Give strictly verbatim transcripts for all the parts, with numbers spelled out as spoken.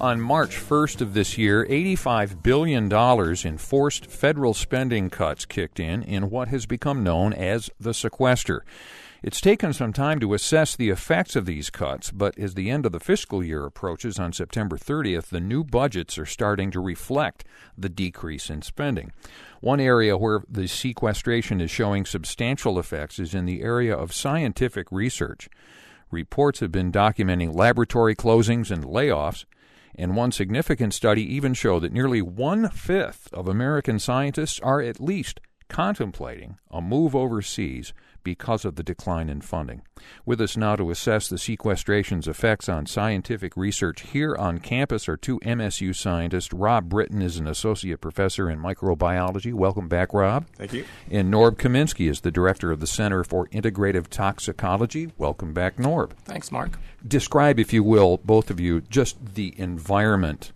On March first of this year, eighty-five billion dollars in forced federal spending cuts kicked in in what has become known as the sequester. It's taken some time to assess the effects of these cuts, but as the end of the fiscal year approaches on September thirtieth, the new budgets are starting to reflect the decrease in spending. One area where the sequestration is showing substantial effects is in the area of scientific research. Reports have been documenting laboratory closings and layoffs, and one significant study even showed that nearly one-fifth of American scientists are at least contemplating a move overseas because of the decline in funding. With us now to assess the sequestration's effects on scientific research here on campus are two M S U scientists. Rob Britton is an associate professor in microbiology. Welcome back, Rob. Thank you. And Norb Kaminsky is the director of the Center for Integrative Toxicology. Welcome back, Norb. Thanks, Mark. Describe, if you will, both of you, just the environment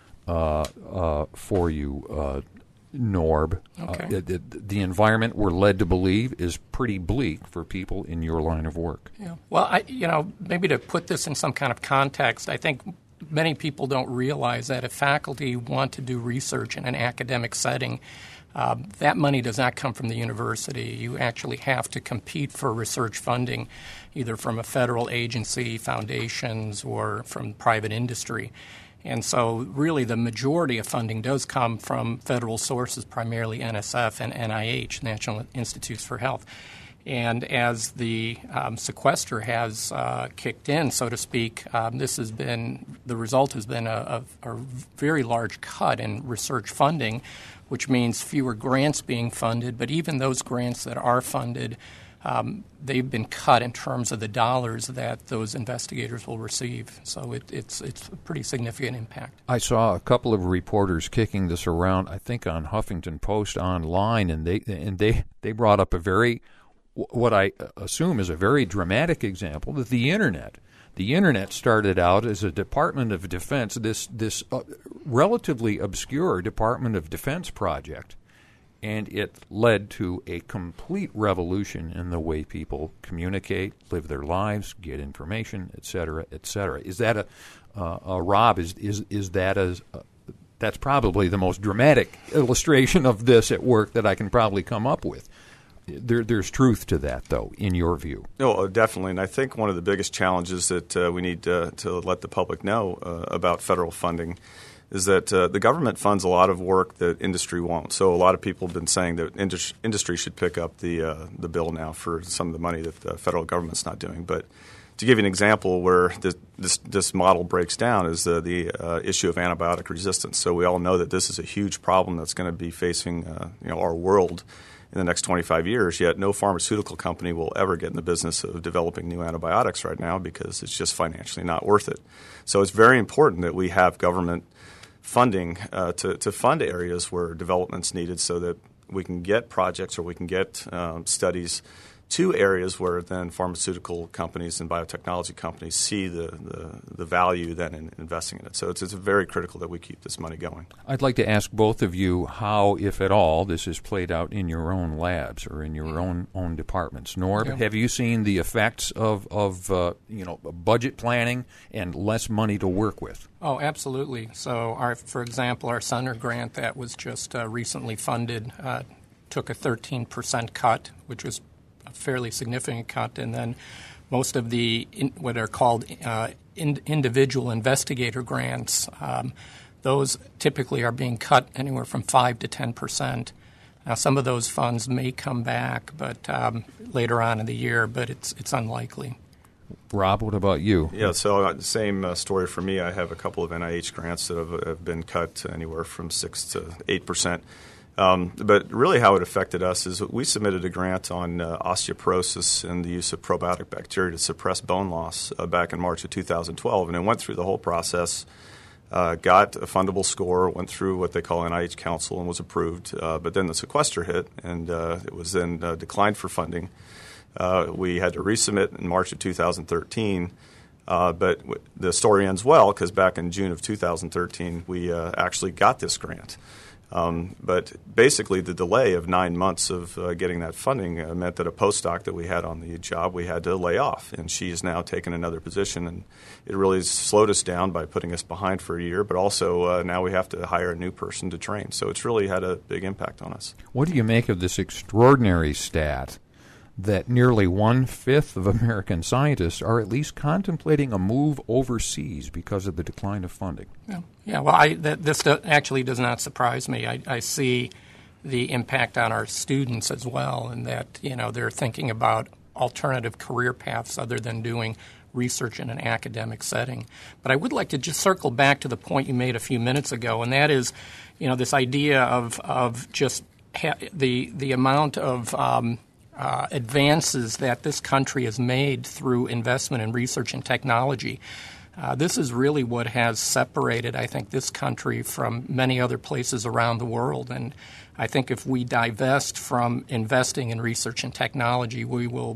uh, uh, for you, uh, Norb. Okay. Uh, the, the environment we're led to believe is pretty bleak for people in your line of work. Yeah. Well, I, you know, maybe to put this in some kind of context, I think many people don't realize that if faculty want to do research in an academic setting, um, that money does not come from the university. You actually have to compete for research funding, either from a federal agency, foundations, or from private industry. And so really the majority of funding does come from federal sources, primarily N S F and N I H, National Institutes for Health. And as the um, sequester has uh, kicked in, so to speak, um, this has been the result has been a, a, a very large cut in research funding, which means fewer grants being funded. But even those grants that are funded, Um, they've been cut in terms of the dollars that those investigators will receive. So it, it's it's a pretty significant impact. I saw a couple of reporters kicking this around, I think on Huffington Post online, and they and they, they brought up a very, what I assume is a very dramatic example, that the Internet. The Internet started out as a Department of Defense, this, this uh, relatively obscure Department of Defense project. And it led to a complete revolution in the way people communicate, live their lives, get information, et cetera, et cetera. Is that a, uh, a Rob? Is is is that a? Uh, that's probably the most dramatic illustration of this at work that I can probably come up with. There, there's truth to that, though, in your view. No, definitely. And I think one of the biggest challenges that uh, we need to, to let the public know uh, about federal funding is that uh, the government funds a lot of work that industry won't. So a lot of people have been saying that indus- industry should pick up the uh, the bill now for some of the money that the federal government's not doing. But to give you an example where this this, this model breaks down is uh, the uh, issue of antibiotic resistance. So we all know that this is a huge problem that's going to be facing uh, you know our world in the next twenty-five years, yet no pharmaceutical company will ever get in the business of developing new antibiotics right now because it's just financially not worth it. So it's very important that we have government funding uh, to, to fund areas where development's needed so that we can get projects or we can get um, studies to areas where then pharmaceutical companies and biotechnology companies see the, the, the value then in investing in it. So it's, it's very critical that we keep this money going. I'd like to ask both of you how, if at all, this is played out in your own labs or in your own own departments. Norb, yeah. Have you seen the effects of, of uh, you know, budget planning and less money to work with? Oh, absolutely. So, our, for example, our Sunder grant that was just uh, recently funded uh, took a thirteen percent cut, which was a fairly significant cut, and then most of the in, what are called uh, in, individual investigator grants, um, those typically are being cut anywhere from five to ten percent. Now, some of those funds may come back, but um, later on in the year, but it's it's unlikely. Rob, what about you? Yeah, so uh, the same uh, story for me. I have a couple of N I H grants that have, have been cut anywhere from six to eight percent. Um, but really how it affected us is we submitted a grant on uh, osteoporosis and the use of probiotic bacteria to suppress bone loss uh, back in March of two thousand twelve. And it went through the whole process, uh, got a fundable score, went through what they call N I H Council and was approved. Uh, but then the sequester hit, and uh, it was then uh, declined for funding. Uh, we had to resubmit in March of two thousand thirteen. Uh, but w- the story ends well because back in June of two thousand thirteen, we uh, actually got this grant. Um, but basically, the delay of nine months of uh, getting that funding uh, meant that a postdoc that we had on the job we had to lay off, and she has now taken another position, and it really has slowed us down by putting us behind for a year. But also uh, now we have to hire a new person to train, so it's really had a big impact on us. What do you make of this extraordinary stat that nearly one-fifth of American scientists are at least contemplating a move overseas because of the decline of funding? Yeah, yeah well, I, that, this do, actually does not surprise me. I, I see the impact on our students as well, and that, you know, they're thinking about alternative career paths other than doing research in an academic setting. But I would like to just circle back to the point you made a few minutes ago, and that is, you know, this idea of, of just ha- the, the amount of um, Uh, advances that this country has made through investment in research and technology. Uh, this is really what has separated, I think, this country from many other places around the world. And I think if we divest from investing in research and technology, we will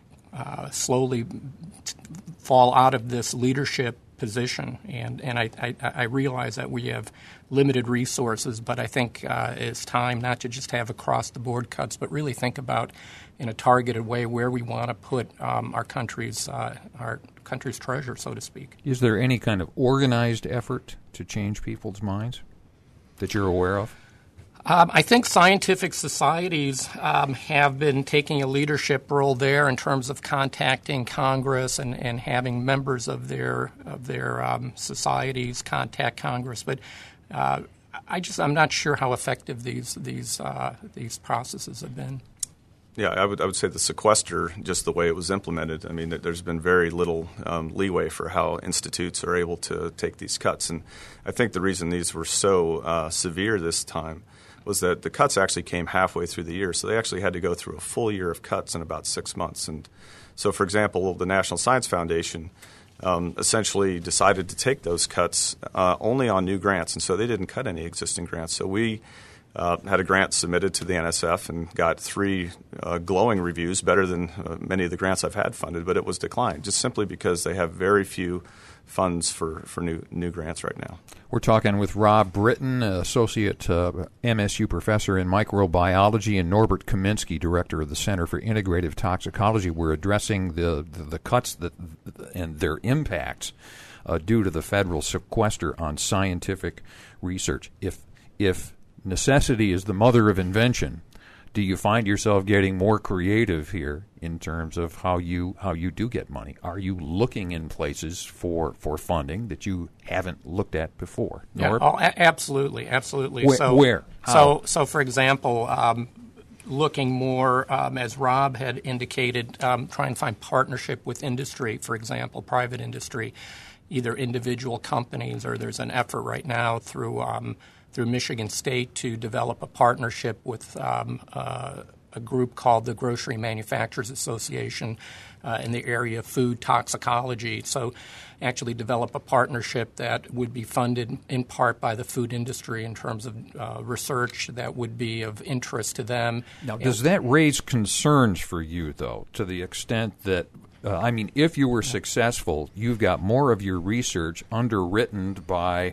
uh, slowly t- fall out of this leadership position. And, and I, I, I realize that we have limited resources, but I think uh, it's time not to just have across-the-board cuts, but really think about in a targeted way where we want to put um, our country's uh, our country's treasure, so to speak. Is there any kind of organized effort to change people's minds that you're aware of? Um, I think scientific societies um, have been taking a leadership role there in terms of contacting Congress and, and having members of their of their um, societies contact Congress. But uh, I just I'm not sure how effective these these uh, these processes have been. Yeah, I would I would say the sequester, just the way it was implemented, I mean, there's been very little um, leeway for how institutes are able to take these cuts. And I think the reason these were so uh, severe this time was that the cuts actually came halfway through the year. So they actually had to go through a full year of cuts in about six months. And so, for example, the National Science Foundation um, essentially decided to take those cuts uh, only on new grants. And so they didn't cut any existing grants. So we Uh, had a grant submitted to the N S F and got three uh, glowing reviews, better than uh, many of the grants I've had funded, but it was declined just simply because they have very few funds for, for new new grants right now. We're talking with Rob Britton, Associate uh, M S U Professor in Microbiology, and Norbert Kaminski, Director of the Center for Integrative Toxicology. We're addressing the, the, the cuts that and their impacts uh, due to the federal sequester on scientific research. If if necessity is the mother of invention, do you find yourself getting more creative here in terms of how you how you do get money? Are you looking in places for, for funding that you haven't looked at before? Yeah, oh, a- absolutely, absolutely. Where? So, where? So, so for example, um, looking more, um, as Rob had indicated, um, try and find partnership with industry, for example, private industry, either individual companies, or there's an effort right now through um, through Michigan State to develop a partnership with um, uh, a group called the Grocery Manufacturers Association uh, in the area of food toxicology. So actually develop a partnership that would be funded in part by the food industry in terms of uh, research that would be of interest to them. Now, does that raise concerns for you, though, to the extent that Uh, I mean, if you were successful, you've got more of your research underwritten by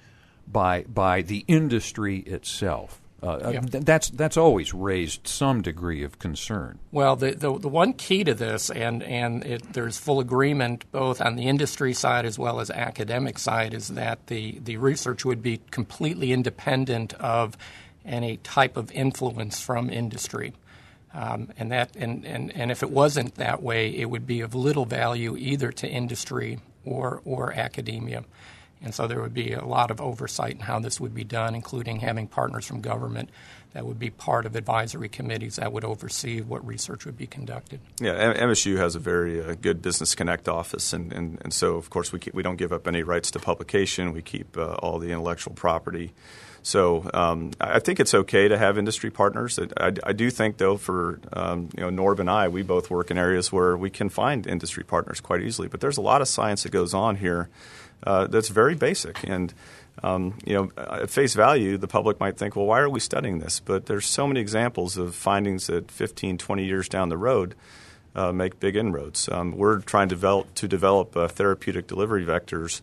by by the industry itself. Uh, yeah. th- that's that's always raised some degree of concern. Well, the the, the one key to this, and and it, there's full agreement both on the industry side as well as academic side, is that the the research would be completely independent of any type of influence from industry. Um, and that, and, and, and if it wasn't that way, it would be of little value either to industry or or academia. And so there would be a lot of oversight in how this would be done, including having partners from government that would be part of advisory committees that would oversee what research would be conducted. Yeah, M S U has a very uh, good Business Connect office, and, and, and so, of course, we keep, we don't give up any rights to publication. We keep uh, all the intellectual property. So um, I think it's okay to have industry partners. I, I, I do think, though, for um, you know, Norb and I, we both work in areas where we can find industry partners quite easily. But there's a lot of science that goes on here uh, that's very basic. And um, you know, at face value, the public might think, well, why are we studying this? But there's so many examples of findings that fifteen, twenty years down the road uh, make big inroads. Um, we're trying to develop, to develop uh, therapeutic delivery vectors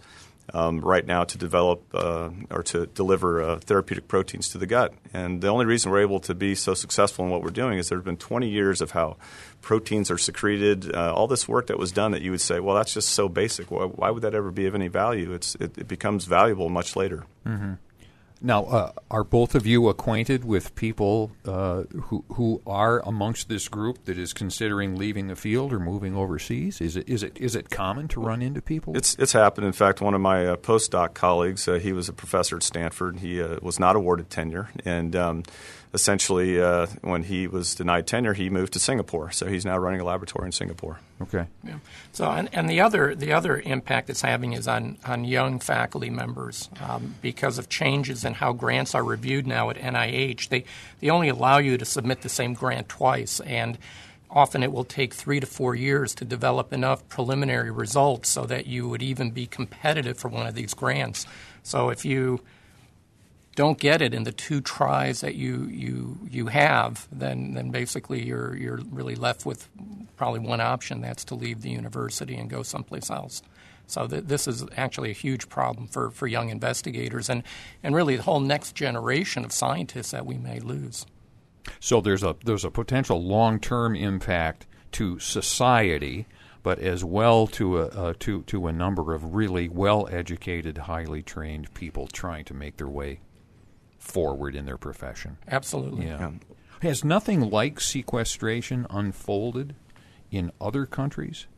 um, right now to develop uh, or to deliver uh, therapeutic proteins to the gut. And the only reason we're able to be so successful in what we're doing is there have been twenty years of how proteins are secreted, uh, all this work that was done that you would say, well, that's just so basic. Why, why would that ever be of any value? It's, it, it becomes valuable much later. Mm-hmm. Now, uh, are both of you acquainted with people uh, who who are amongst this group that is considering leaving the field or moving overseas? Is it is it is it common to run into people? It's it's happened. In fact, one of my uh, postdoc colleagues, uh, he was a professor at Stanford. He uh, was not awarded tenure, and um, essentially, uh, when he was denied tenure, he moved to Singapore. So he's now running a laboratory in Singapore. Okay. Yeah. So, and, and the other the other impact it's having is on on young faculty members um, because of changes in how grants are reviewed now at N I H. They they only allow you to submit the same grant twice, and often it will take three to four years to develop enough preliminary results so that you would even be competitive for one of these grants. So if you don't get it in the two tries that you you you have, then then basically you're you're really left with probably one option. That's to leave the university and go someplace else. So th- this is actually a huge problem for, for young investigators and, and really the whole next generation of scientists that we may lose. So there's a there's a potential long-term impact to society, but as well to a uh, to to a number of really well-educated, highly trained people trying to make their way forward in their profession. Absolutely. Yeah. Yeah. Has nothing like sequestration unfolded in other countries?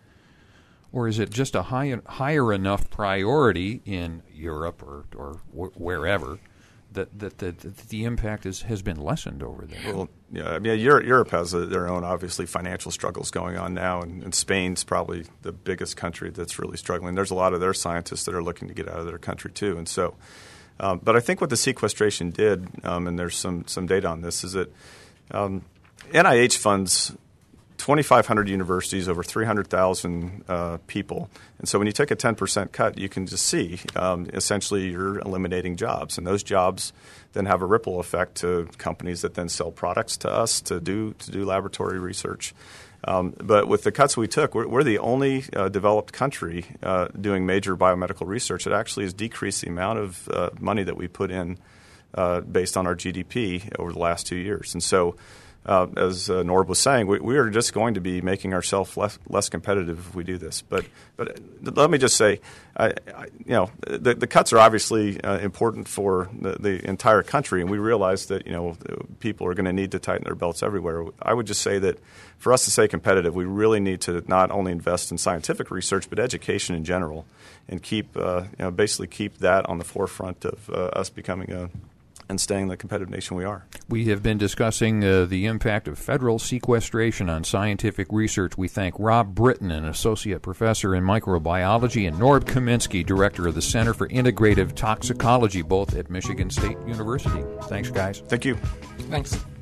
Or is it just a high, higher enough priority in Europe or, or wh- wherever that, that, that, that the impact is, has been lessened over there? Well, yeah, I mean, Europe, Europe has a, their own, obviously, financial struggles going on now, and, and Spain's probably the biggest country that's really struggling. There's a lot of their scientists that are looking to get out of their country, too. And so, um, but I think what the sequestration did, um, and there's some, some data on this, is that um, N I H funds twenty-five hundred universities, over three hundred thousand uh, people. And so when you take a ten percent cut, you can just see um, essentially you're eliminating jobs. And those jobs then have a ripple effect to companies that then sell products to us to do to do laboratory research. Um, but with the cuts we took, we're, we're the only uh, developed country uh, doing major biomedical research. It actually has decreased the amount of uh, money that we put in uh, based on our G D P over the last two years. And so Uh, as uh, Norb was saying, we, we are just going to be making ourselves less, less competitive if we do this. But but let me just say, I, I, you know, the, the cuts are obviously uh, important for the, the entire country, and we realize that you know people are going to need to tighten their belts everywhere. I would just say that for us to stay competitive, we really need to not only invest in scientific research but education in general, and keep uh, you know basically keep that on the forefront of uh, us becoming a and staying the competitive nation we are. We have been discussing uh, the impact of federal sequestration on scientific research. We thank Rob Britton, an associate professor in microbiology, and Norb Kaminsky, director of the Center for Integrative Toxicology, both at Michigan State University. Thanks, guys. Thank you. Thanks.